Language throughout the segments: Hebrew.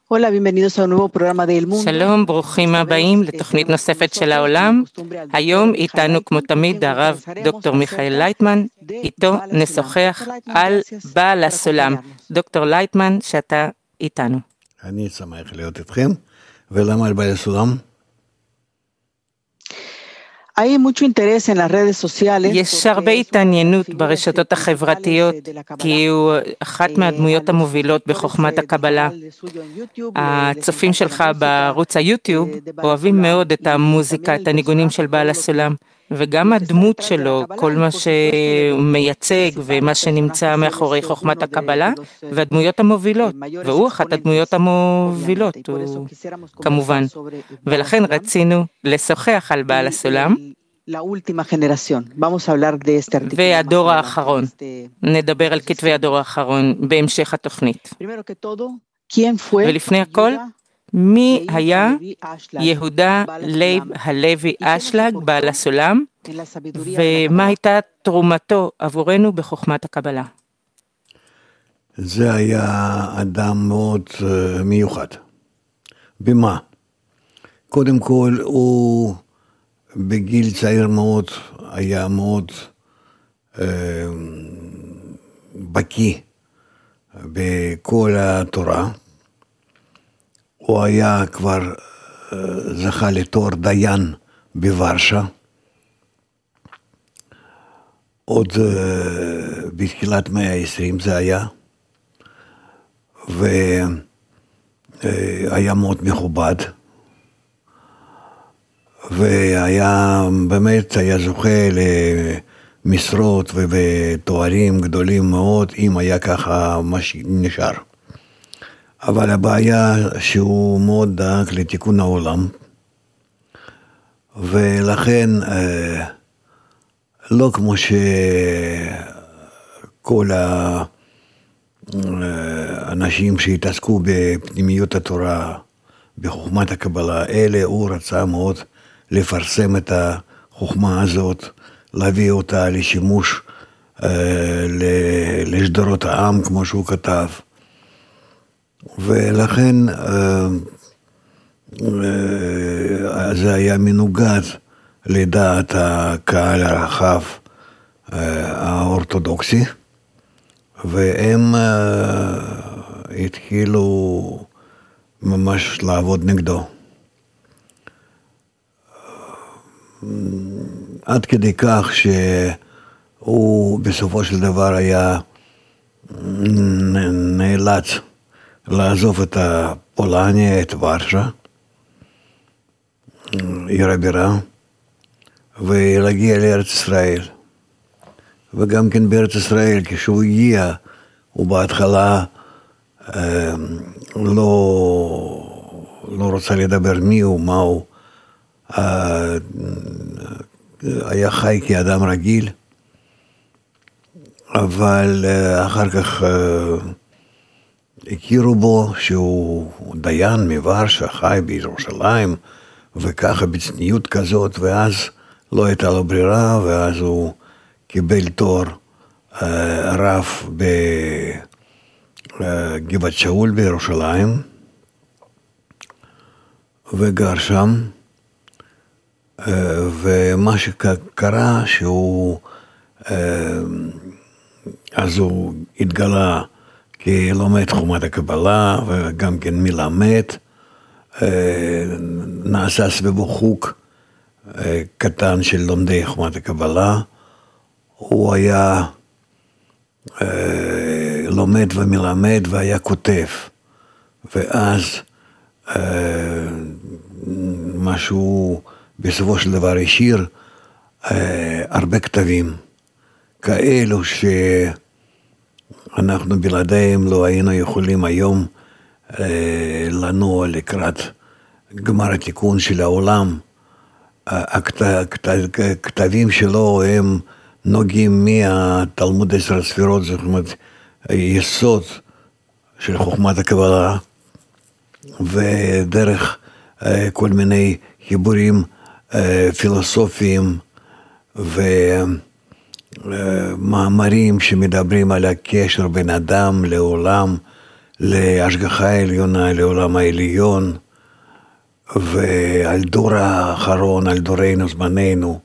Hola, bienvenidos a un nuevo programa de El Mundo. שלום, ברוכים הבאים לתוכנית נוספת של העולם. היום איתנו כמו תמיד הרב דוקטור מיכאל לייטמן, איתו נשוחח על בעל הסולם. דוקטור לייטמן, שאתה איתנו. אני שמח להיות איתכם, ולמה על בעל הסולם? יש הרבה התעניינות ברשתות החברתיות, כי הוא אחת מהדמויות המובילות בחוכמת הקבלה. הצופים שלך בערוץ היוטיוב אוהבים מאוד את המוזיקה, את הניגונים של בעל הסולם, וגם הדמות שלו, כל מה שהוא מייצג ומה שנמצא מאחורי חוכמת הקבלה, והדמויות המובילות, והוא אחת הדמויות המובילות, כמובן. ולכן רצינו לשוחח על בעל הסולם, והדור האחרון. נדבר על כתבי הדור האחרון בהמשך התוכנית. ולפני הכל, מי היה יהודה לייב הלוי אשלג בעל הסולם, ומה הייתה תרומתו עבורנו בחוכמת הקבלה? זה היה אדם מאוד מיוחד. במה? קודם כל הוא בגיל צעיר מאוד היה מאוד בקיא בכל התורה. הוא היה כבר זכה לתואר דיין בוורשה. עוד בתחילת 120 זה היה. והיה מאוד מכובד. והיה באמת היה זוכה למשרות ובתוארים גדולים מאוד, אם היה ככה מה שנשאר. אבל הבעיה שהוא מאוד דאג לתיקון העולם, ולכן לא כמו שכל האנשים שהתעסקו בפנימיות התורה, בחוכמת הקבלה, אלה הוא רצה מאוד לפרסם את החוכמה הזאת, להביא אותה לשימוש לשדרות העם, כמו שהוא כתב. ולכן זה היה מנוגד לדעת הקהל הרחב האורתודוקסי, והם התחילו ממש לעבוד נגדו. עד כדי כך שהוא בסופו של דבר היה נאלץ לעזוב את פולניה, את ורשה, עיר הבירה, ולהגיע לארץ ישראל. וגם כן בארץ ישראל, כשהוא הגיע, הוא בהתחלה לא רוצה לדבר מי הוא, מה הוא, היה חי כאדם רגיל, אבל אחר כך הכירו בו שהוא דיין מוורשה, חי בירושלים, וככה בצניעות כזאת, ואז לא הייתה לו ברירה, ואז הוא קיבל תואר רב בגבעת שאול בירושלים, וגר שם. ומה שקרה שהוא, אז הוא התגלה כלומד חוכמת הקבלה, וגם כן מלמד, נעשה סביבו חוג קטן של לומדי חוכמת הקבלה. הוא היה לומד ומלמד והיה כותב, ואז משהו בסופו של דבר השאיר הרבה כתבים כאלו שאנחנו בלעדיהם לא היינו יכולים היום לנוע לקראת גמר התיקון של העולם. הכתבים שלו הם נוגעים מהתלמוד 10 ספירות, זאת אומרת היסוד של חוכמת הקבלה, ודרך כל מיני חיבורים פילוסופיים ומאמרים שמדברים על הקשר בין אדם לעולם, להשגחה העליונה, לעולם העליון, ועל דור האחרון, על דורנו, זמננו,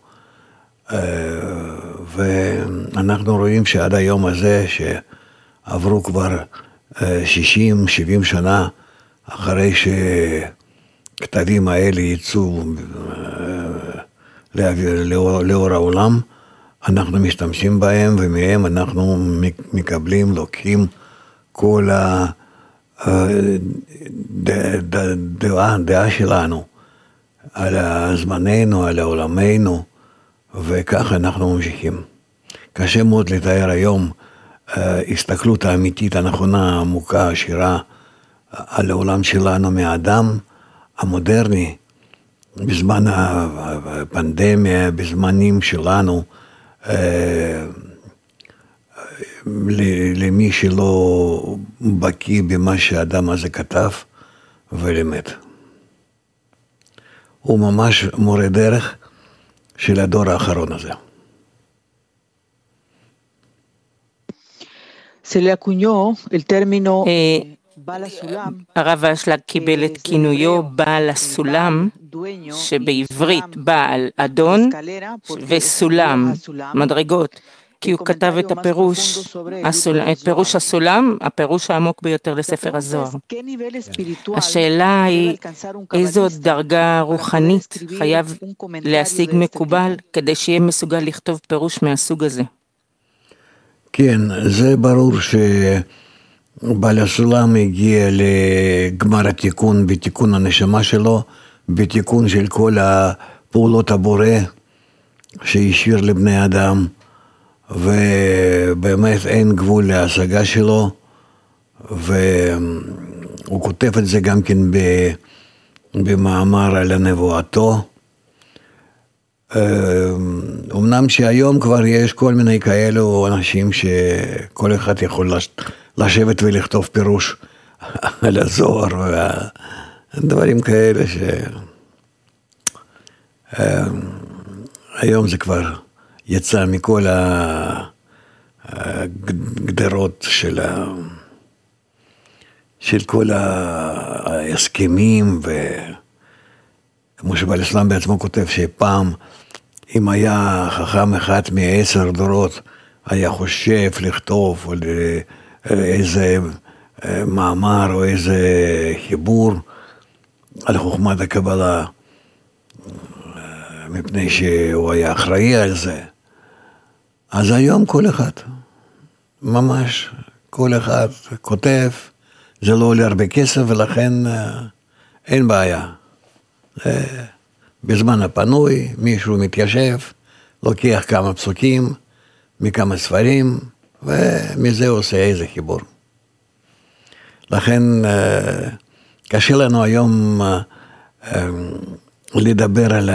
ואנחנו רואים שעד היום הזה, שעברו כבר 60-70 שנה, אחרי שכתבים האלה יצאו לאור העולם, אנחנו משתמשים בהם, ומהם אנחנו מקבלים, לוקחים כל הדעה שלנו על זמננו, על עולמנו, וככה אנחנו ממשיכים. קשה מאוד לתאר היום הסתכלות האמיתית, הנכונה, העמוקה, השירה, על העולם שלנו מהאדם המודרני, בזמן הפנדמיה, בזמנים שלנו, למי שלא בקיא במה שהאדם הזה כתב ולמד. הוא ממש מורה דרך של הדור האחרון הזה. הרב אשלג קיבל את כינויו בעל הסולם, שבעברית בעל אדון וסולם, מדרגות, כי הוא כתב את פירוש הסולם, הפירוש העמוק ביותר לספר הזוהר. השאלה היא, איזו דרגה רוחנית חייב להשיג מקובל כדי שיהיה מסוגל לכתוב פירוש מהסוג הזה? כן, זה ברור שבעל הסולם הגיע לגמר התיקון, בתיקון הנשמה שלו, בתיקון של כל הפעולות הבורא שהשאיר לבני אדם, ובאמת אין גבול להשגה שלו, והוא כותב את זה גם כן במאמר על הנבואתו. אמנם שהיום כבר יש כל מיני כאלו אנשים שכל אחד יכול לשבת ולכתוב פירוש על הזוהר ודברים כאלה היום זה כבר יצא מכל הגדרות של כל ההסכמים, וכמו שבעל הסולם בעצמו כותב שפעם אם היה חכם אחד מ10 דורות היה חושב לכתוב איזה מאמר או איזה חיבור על חוכמת הקבלה, מפני שהוא היה אחראי על זה. אז היום כל אחד, ממש כל אחד כותב, זה לא עולה הרבה כסף ולכן אין בעיה. בזמן הפנוי מישהו מתיישב, לוקח כמה פסוקים מכמה ספרים ומזה עושה איזה חיבור. לכן קשה לנו היום לדבר על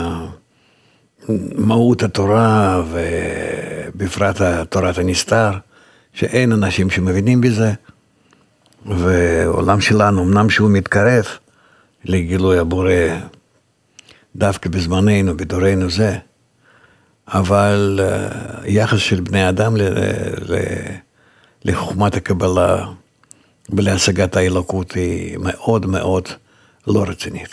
מהות התורה ובפרט תורת הנסתר, שאין אנשים שמבינים בזה, ועולם שלנו אמנם שהוא מתקרב לגילוי הבורא דווקא בזמננו, בדורנו זה, אבל יחס של בני אדם לחוכמת הקבלה ולהשגת האלוקות היא מאוד מאוד לא רצינית.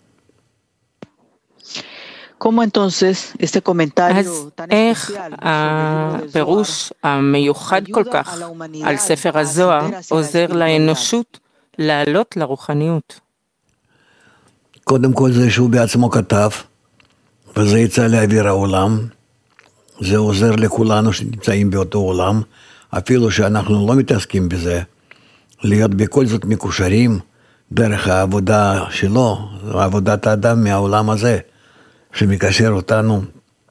אז איך הפירוש המיוחד כל כך על ספר הזוהר עוזר לאנושות לעלות לרוחניות? קודם כל זה שהוא בעצמו כתב, וזה יצא לאוויר העולם, זה עוזר לכולנו שנמצאים באותו עולם, אפילו שאנחנו לא מתעסקים בזה, להיות בכל זאת מקושרים דרך העבודה שלו, עבודת האדם מהעולם הזה, שמקשר אותנו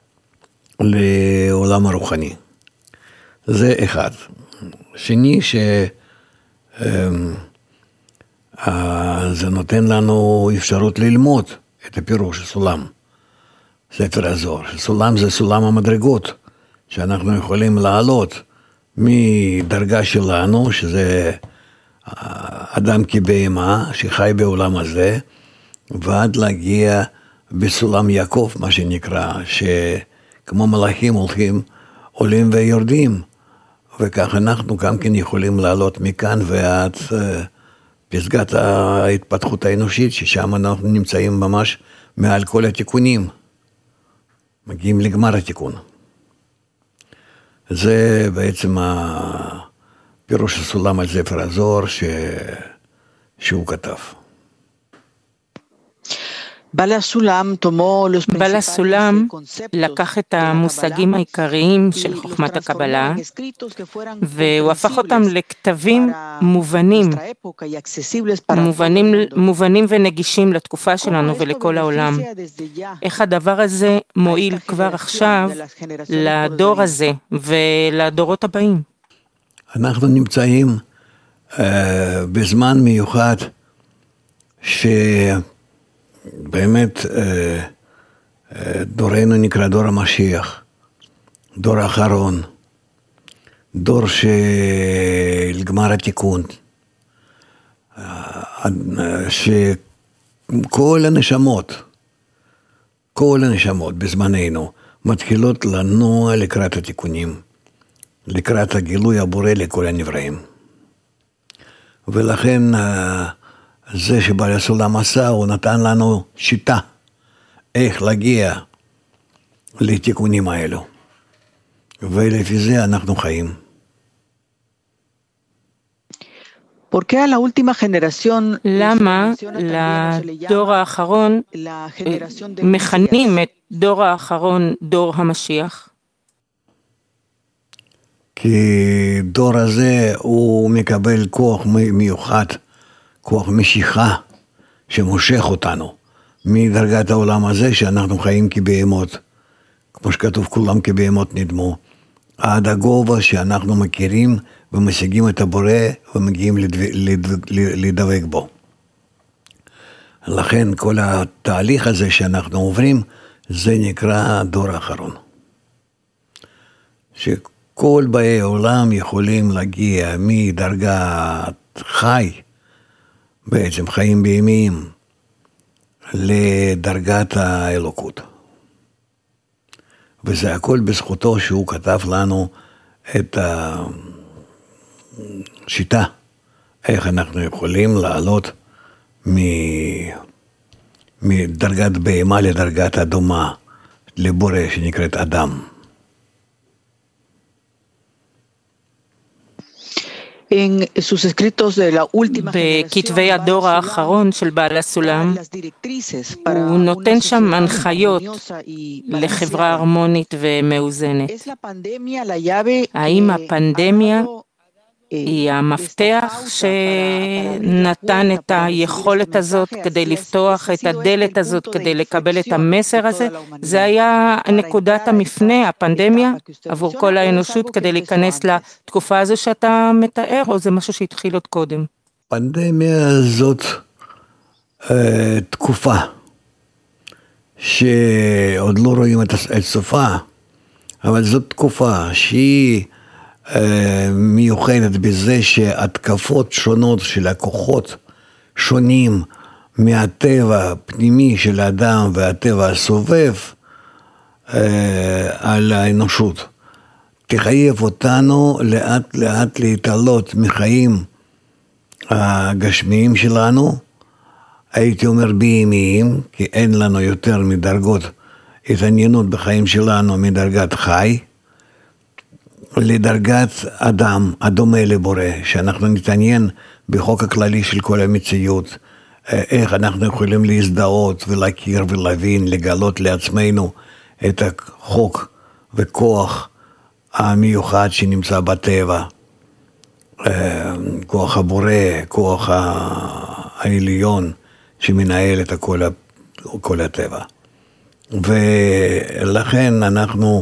לעולם הרוחני. זה אחד. שני, זה נותן לנו אפשרות ללמוד את הפירוש הסולם, ספר הזוהר. סולם זה סולם המדרגות, שאנחנו יכולים לעלות מדרגה שלנו, שזה אדם כבהמה שחי בעולם הזה, ועד להגיע בסולם יעקב, מה שנקרא, שכמו מלאכים עולים ויורדים, וכך אנחנו גם כן יכולים לעלות מכאן ועד פסגת ההתפתחות האנושית, ששם אנחנו נמצאים ממש מעל כל התיקונים, מגיעים לגמר התיקון. זה בעצם פירוש הסולם על ספר הזוהר שהוא כתב. בעל הסולם לקח את המושגים העיקריים של חוכמת הקבלה והוא הפך אותם לכתבים מובנים ונגישים לתקופה שלנו ולכל העולם. איך הדבר הזה מועיל כבר עכשיו לדור הזה ולדורות הבאים? אנחנו נמצאים בזמן מיוחד באמת דורנו נקרא דור המשיח, דור האחרון, דור של גמר התיקון, שכל הנשמות בזמננו מתחילות לנוע לקראת התיקונים, לקראת הגילוי הבורא לכל הנבראים. ולכן זה שבעל הסולם עשה, הוא נתן לנו שיטה איך להגיע לתיקונים האלו. ולפי זה אנחנו חיים. למה לדור האחרון מכנים את דור האחרון דור המשיח? כי דור הזה הוא מקבל כוח מיוחד, כוח משיכה שמושך אותנו מדרגת העולם הזה שאנחנו חיים כבהמות, כמו שכתוב כולם כבהמות נדמו, עד הגובה שאנחנו מכירים ומשיגים את הבורא ומגיעים לדבק בו. לכן כל התהליך הזה שאנחנו עוברים זה נקרא דור האחרון. שכל באי העולם יכולים להגיע מדרגת חי, בעצם חיים בימים, לדרגת האלוקות. וזה הכל בזכותו שהוא כתב לנו את השיטה, איך אנחנו יכולים לעלות מדרגת בהמה לדרגת אדומה, לבורא שנקראת אדם. בכתבי הדור האחרון של בעל הסולם, הוא נותן שם הנחיות לחברה הרמונית ומאוזנת. האם הפנדמיה היא המפתח שנתן את היכולת הזאת כדי לפתוח את הדלת הזאת, כדי לקבל את המסר הזה? זה היה נקודת המפנה, הפנדמיה, עבור כל האנושות כדי להיכנס לתקופה הזו שאתה מתאר, או זה משהו שהתחיל עוד קודם? פנדמיה זאת תקופה שעוד לא רואים את סופה, אבל זאת תקופה שהיא מיוחדת בזה שהתקפות שונות של הכוחות שונים מהטבע הפנימי של האדם והטבע הסובב על האנושות תחייב אותנו לאט לאט להתעלות מחיים הגשמיים שלנו, הייתי אומר בהמיים, כי אין לנו יותר מדרגות התעניינות בחיים שלנו מדרגת חי, לדרגת אדם, הדומה לבורא, שאנחנו נתעניין בחוק הכללי של כל המציאות, איך אנחנו יכולים להזדהות ולהכיר ולהבין, לגלות לעצמנו את החוק וכוח המיוחד שנמצא בטבע, כוח הבורא, כוח העליון שמנהל את כל הטבע. ולכן אנחנו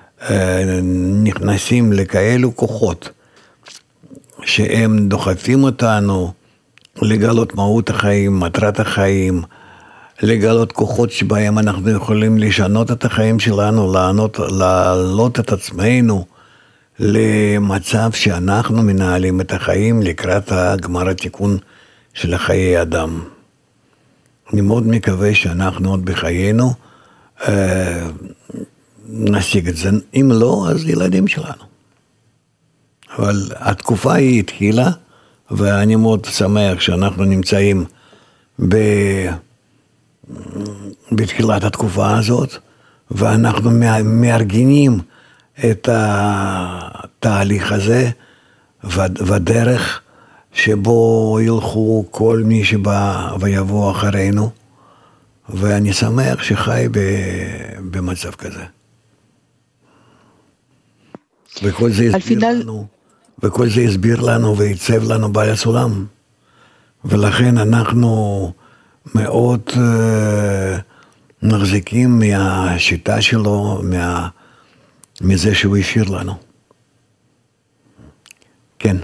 נכנסים לכאלו כוחות שהם דוחפים אותנו לגלות מהות החיים, מטרת החיים, לגלות כוחות שבהם אנחנו יכולים לשנות את החיים שלנו, להעלות את עצמנו למצב שאנחנו מנהלים את החיים לקראת הגמר התיקון של חיי אדם. אני מאוד מקווה שאנחנו עוד בחיינו נשיג את זה, אם לא, אז ילדים שלנו. אבל התקופה היא התחילה, ואני מאוד שמח שאנחנו נמצאים בתחילת התקופה הזאת, ואנחנו מארגנים את התהליך הזה, ודרך שבו ילכו כל מי שבא ויבוא אחרינו, ואני שמח שחי במצב כזה. וכל זה הסביר לנו ועיצב לנו בעל הסולם, ולכן אנחנו מאוד מחזיקים מהשיטה שלו, מזה שהוא השאיר לנו. כן.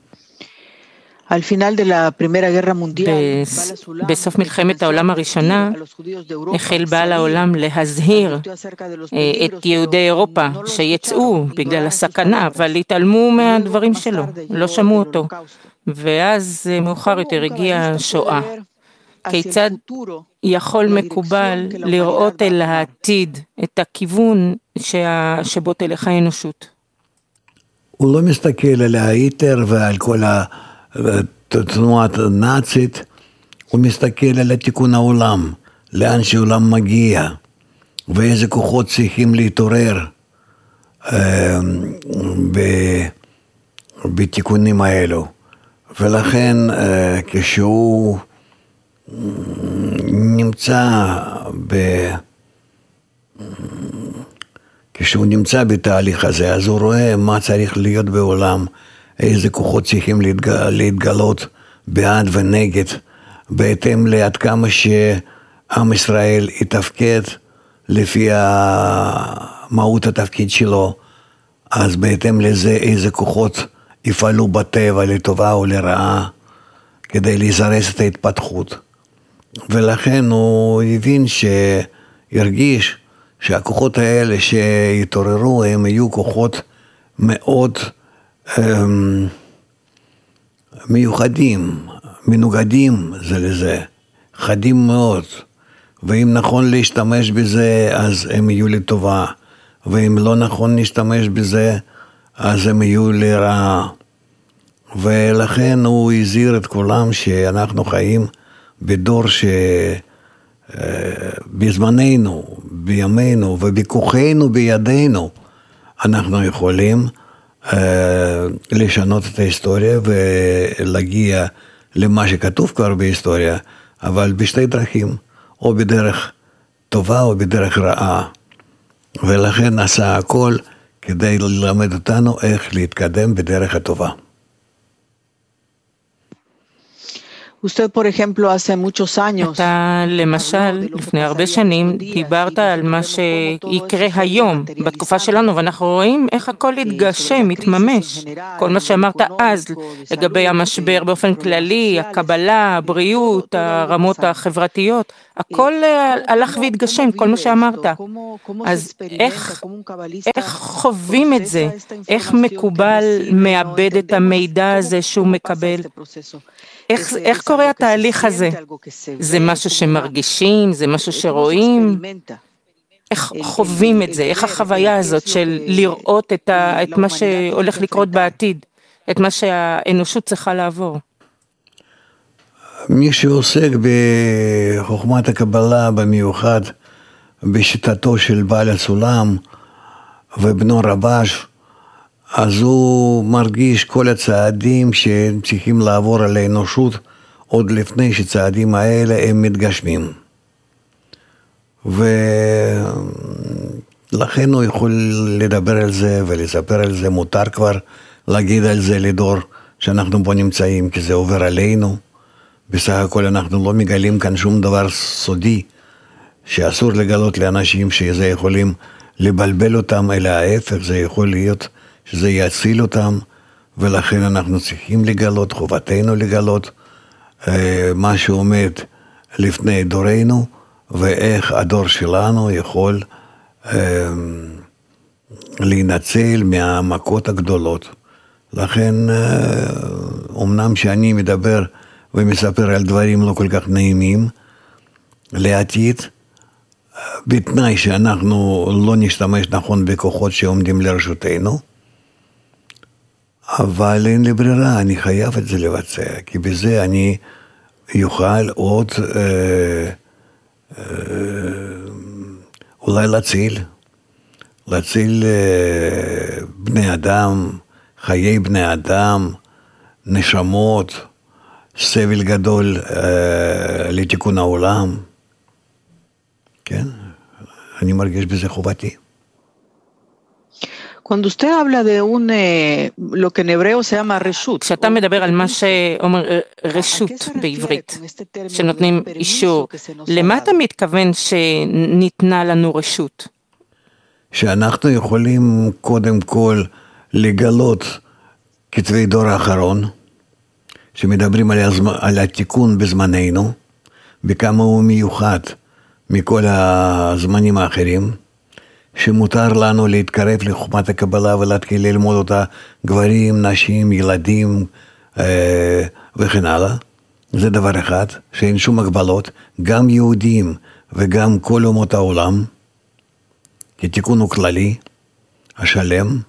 בסוף מלחמת העולם הראשונה החל בעל העולם להזהיר את יהודי אירופה שיצאו בגלל הסכנה, אבל התעלמו מהדברים שלו, לא שמעו אותו. ואז מאוחר יותר הגיעה השואה. כיצד יכול מקובל לראות אל העתיד את הכיוון שבו תלך האנושות? הוא לא מסתכל על ההיטלר ועל כל התנועה הנאצית, הוא מסתכל על תיקון העולם, לאן שהעולם מגיע, ואיזה כוחות צריכים להתעורר בתיקונים האלו. ולכן כשהוא נמצא בתהליך הזה, אז הוא רואה מה צריך להיות בעולם, איזה כוחות צריכים להתגלות בעד ונגד, בהתאם לעד כמה שעם ישראל יתפקד לפי מהות התפקיד שלו, אז בהתאם לזה איזה כוחות יפעלו בטבע לטובה או לרעה, כדי לזרז את ההתפתחות. ולכן הוא הבין ירגיש שהכוחות האלה שיתעוררו הם יהיו כוחות מאוד מיוחדים, מנוגדים זה לזה, חדים מאוד, ואם נכון להשתמש בזה אז הם יהיו לטובה, ואם לא נכון להשתמש בזה אז הם יהיו לרעה. ולכן הוא הזהיר את כולם שאנחנו חיים בדור שבזמננו, בימינו ובכוחנו בידינו אנחנו יכולים לשנות את ההיסטוריה ולהגיע למה שכתוב כבר בהיסטוריה, אבל בשתי דרכים, או בדרך טובה או בדרך רעה. ולכן עשה הכל כדי ללמד אותנו איך להתקדם בדרך הטובה. אתה למשל לפני הרבה שנים דיברת על מה שיקרה היום בתקופה שלנו, ואנחנו רואים איך הכל יתגשם, מתממש. כל מה שאמרת אז לגבי המשבר באופן כללי, הקבלה, הבריאות, הרמות החברתיות, הכל הלך והתגשם, כל מה שאמרת. אז איך חווים את זה? איך מקובל מאבד את המידע הזה שהוא מקבל? איך קורה התהליך הזה? זה משהו שמרגישים? זה משהו שרואים? איך חווים את זה? איך החוויה הזאת של לראות את מה שהולך לקרות בעתיד? את מה שהאנושות צריכה לעבור? מי שעוסק בחוכמת הקבלה במיוחד, בשיטתו של בעל הסולם ובנו רבש, אז הוא מרגיש כל הצעדים שהם צריכים לעבור על האנושות עוד לפני שצעדים האלה הם מתגשמים. ולכן הוא יכול לדבר על זה ולספר על זה, מותר כבר להגיד על זה לדור שאנחנו פה נמצאים, כי זה עובר עלינו. בסך הכל אנחנו לא מגלים כאן שום דבר סודי שאסור לגלות לאנשים שזה יכולים לבלבל אותם, אלא ההפך, זה יכול להיות שזה יציל אותם, ולכן אנחנו צריכים לגלות, חובתנו לגלות מה שעומד לפני דורנו, ואיך הדור שלנו יכול להינצל מהמכות הגדולות. לכן, אמנם שאני מדבר ומספר על דברים לא כל כך נעימים לעתיד, בתנאי שאנחנו לא נשתמש נכון בכוחות שעומדים לרשותנו, אבל אין לי ברירה, אני חייב את זה לבצע, כי בזה אני יוכל עוד אולי להציל בני אדם, חיי בני אדם, נשמות, סבל גדול לתיקון העולם. כן, אני מרגיש בזה חובתי. Cuando usted habla de lo que en hebreo se llama reshut, כשאתה מדבר על מה שאומר רשות בעברית, שנותנים אישור, למה אתה מתכוון שניתנה לנו רשות? שאנחנו יכולים קודם כל לגלות כתבי דור האחרון, שמדברים על התיקון בזמננו, בכמה הוא מיוחד מכל הזמנים האחרים, שמותר לנו להתקרב לחוכמת הקבלה ולהתחיל ללמוד אותה גברים, נשים, ילדים וכן הלאה. זה דבר אחד, שאין שום הגבלות, גם יהודים וגם כל אומות העולם, כי תיקון הוא כללי, השלם,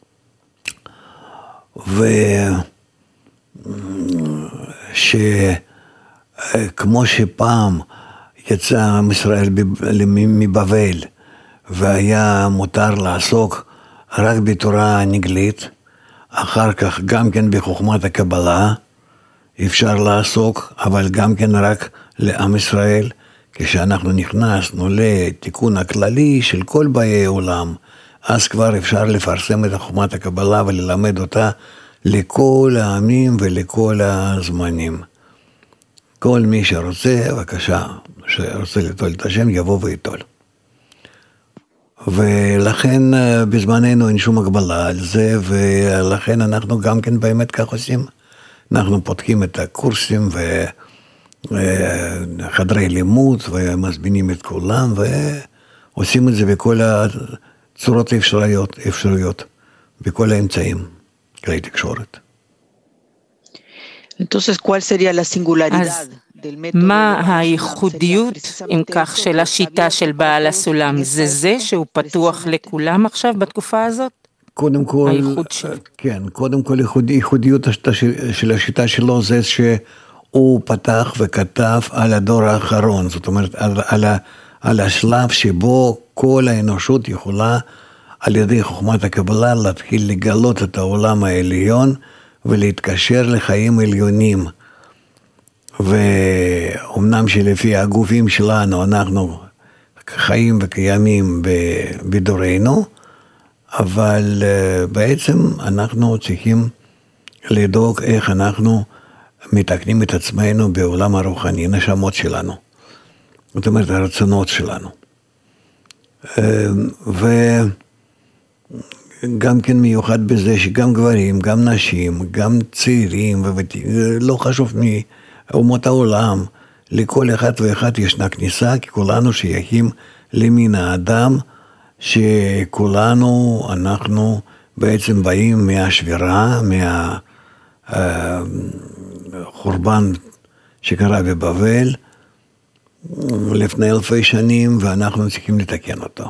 כמו שפעם יצא עם ישראל מבבל, והיה מותר לעסוק רק בתורה הנגלית, אחר כך גם כן בחוכמת הקבלה, אפשר לעסוק, אבל גם כן רק לעם ישראל, כשאנחנו נכנסנו לתיקון הכללי של כל באי העולם, אז כבר אפשר לפרסם את חוכמת הקבלה וללמד אותה לכל העמים ולכל הזמנים. כל מי שרוצה, בבקשה, שרוצה לטול את השם, יבוא ויטול. ולכן בזמננו אין שום הגבלה על זה, ולכן אנחנו גם כן באמת כך עושים. אנחנו פותחים את הקורסים וחדרי לימוד, ומזמינים את כולם, ועושים את זה בכל הצורות האפשריות, בכל האמצעים, כלי תקשורת. Entonces, ¿cuál sería la singularidad? מה הייחודיות אם כך של השיטה של בעל הסולם? זה שהוא פתוח לכולם עכשיו בתקופה הזאת? קודם כל, כן, קודם כל ייחודיות של השיטה שלו זה שהוא פתח וכתב על הדור האחרון, זאת אומרת על השלב שבו כל האנושות יכולה על ידי חוכמת הקבלה להתחיל לגלות את העולם העליון ולהתקשר לחיים עליונים. ואומנם שלפי הגופים שלנו אנחנו חיים וקיימים בדורנו, אבל בעצם אנחנו צריכים לדאוג איך אנחנו מתקנים את עצמנו בעולם הרוחני, נשמות שלנו, זאת אומרת הרצונות שלנו. וגם כן מיוחד בזה שגם גברים, גם נשים, גם צעירים, לא חשוב אומות העולם, לכל אחד ואחד ישנה כניסה, כי כולנו שייכים למין האדם, שכולנו, אנחנו בעצם באים מהשבירה, מהחורבן שקרה בבבל, לפני 1000 שנים, ואנחנו צריכים לתקן אותו.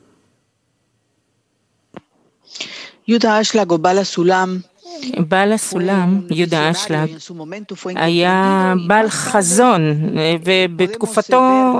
יהודה אשלג או בעל הסולם, בעל הסולם, יהודה אשלג, היה בעל חזון, ובתקופתו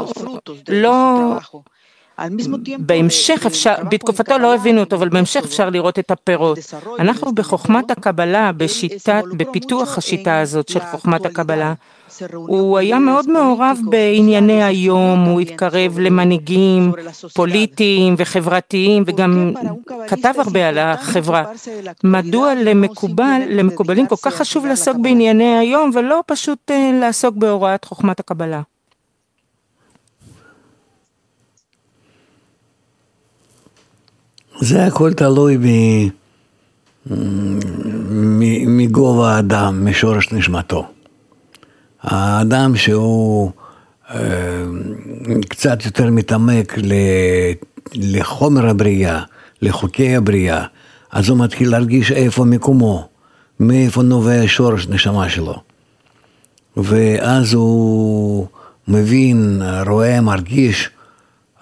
בתקופתו לא הבינו אותו, אבל בהמשך אפשר לראות את הפירות. אנחנו בחוכמת הקבלה, בפיתוח השיטה הזאת של חוכמת הקבלה, הוא היה מאוד מעורב בענייני היום, הוא התקרב למנהיגים פוליטיים וחברתיים, וגם כתב הרבה על החברה. מדוע למקובלים כל כך חשוב לעסוק בענייני היום, ולא פשוט לעסוק בהוראת חוכמת הקבלה? זה הכל תלוי מגובה האדם, משורש נשמתו. האדם שהוא קצת יותר מתעמק לחומר הבריאה, לחוקי הבריאה, אז הוא מתחיל להרגיש איפה מקומו, מאיפה נובע שורש נשמה שלו. ואז הוא מבין, רואה, מרגיש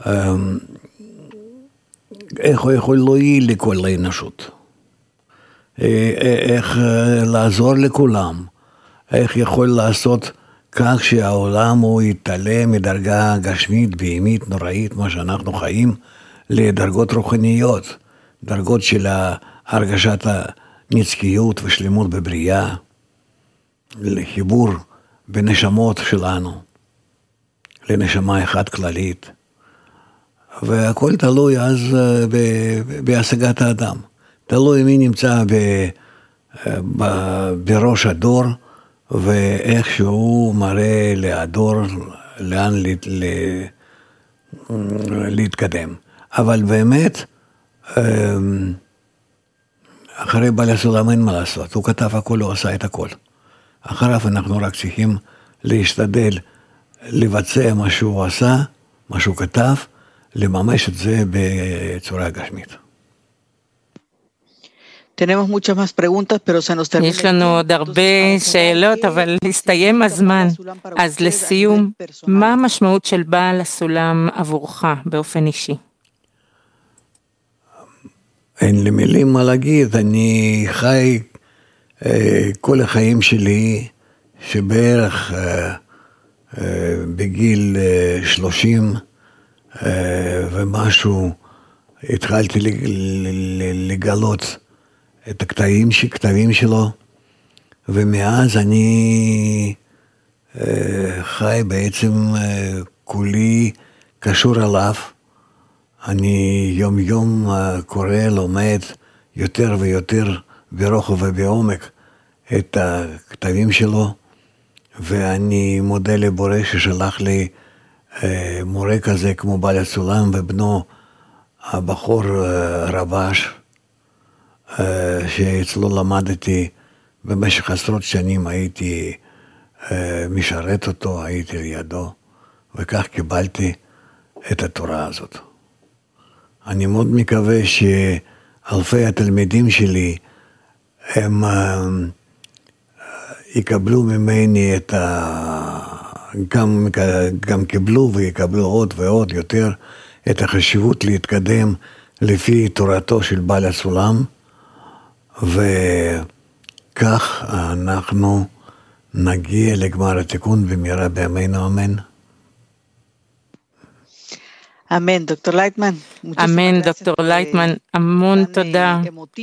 איך הוא יכול להועיל לכל האנושות. איך לעזור לכולם, איך יכול לעשות כך שהעולם הוא יתעלה מדרגה גשמית, בהמית, נוראית, מה שאנחנו חיים, לדרגות רוחניות, דרגות של הרגשת הנצחיות ושלמות בבריאה, לחיבור בנשמות שלנו, לנשמה אחת כללית, והכל תלוי אז בהשגת האדם, תלוי מי נמצא בראש הדור, ואיך שהוא מראה לדור לאן להתקדם. אבל באמת, אחרי בעל הסולם אין מה לעשות, הוא כתב הכל, הוא עשה את הכל. אחריו אנחנו רק צריכים להשתדל לבצע מה שהוא עשה, מה שהוא כתב, לממש את זה בצורה גשמית. יש לנו עוד הרבה שאלות, אבל הסתיים הזמן. אז לסיום, מה המשמעות של בעל הסולם עבורך באופן אישי? אין לי מילים מה להגיד, אני חי כל החיים שלי, שבערך בגיל 30 ומשהו התחלתי לגלות את הכתבים שלו, ומאז אני חי בעצם כולי קשור עליו. אני יום יום קורא, לומד יותר ויותר ברוחב ובעומק את הכתבים שלו, ואני מודה לבורא ששלח לי מורה כזה כמו בעל הסולם ובנו הבחור רבש, שאצלו למדתי במשך עשרות שנים, הייתי משרת אותו, הייתי לידו, וכך קיבלתי את התורה הזאת. אני מאוד מקווה שאלפי התלמידים שלי הם יקבלו ממני את גם קיבלו ויקבלו עוד ועוד יותר את החשיבות להתקדם לפי תורתו של בעל הסולם, וכך אנחנו נגיע לגמר התיקון במהרה בימינו, אמן. אמן, דוקטור לייטמן. אמן, דוקטור לייטמן, המון תודה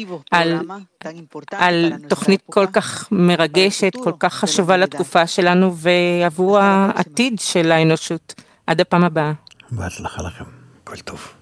על תוכנית כל כך מרגשת, כל כך חשובה לתקופה שלנו ועבור העתיד של האנושות. עד הפעם הבאה. בהצלחה לכם, כל טוב.